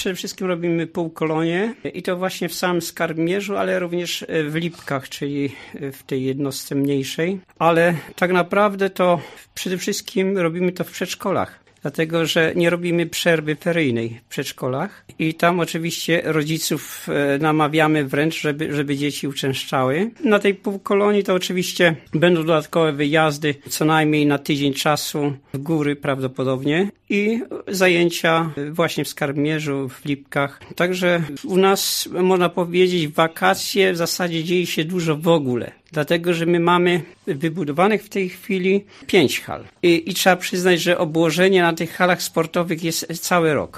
przede wszystkim robimy półkolonie i to właśnie w samym Skarbimierzu, ale również w Lipkach, czyli w tej jednostce mniejszej. Ale tak naprawdę to przede wszystkim robimy to w przedszkolach. Dlatego, że nie robimy przerwy feryjnej w przedszkolach i tam oczywiście rodziców namawiamy wręcz, żeby dzieci uczęszczały. Na tej półkolonii to oczywiście będą dodatkowe wyjazdy, co najmniej na tydzień czasu w góry prawdopodobnie i zajęcia właśnie w Skarbimierzu, w Lipkach. Także u nas można powiedzieć w wakacje w zasadzie dzieje się dużo w ogóle. Dlatego, że my mamy wybudowanych w tej chwili 5 hal. I trzeba przyznać, że obłożenie na tych halach sportowych jest cały rok.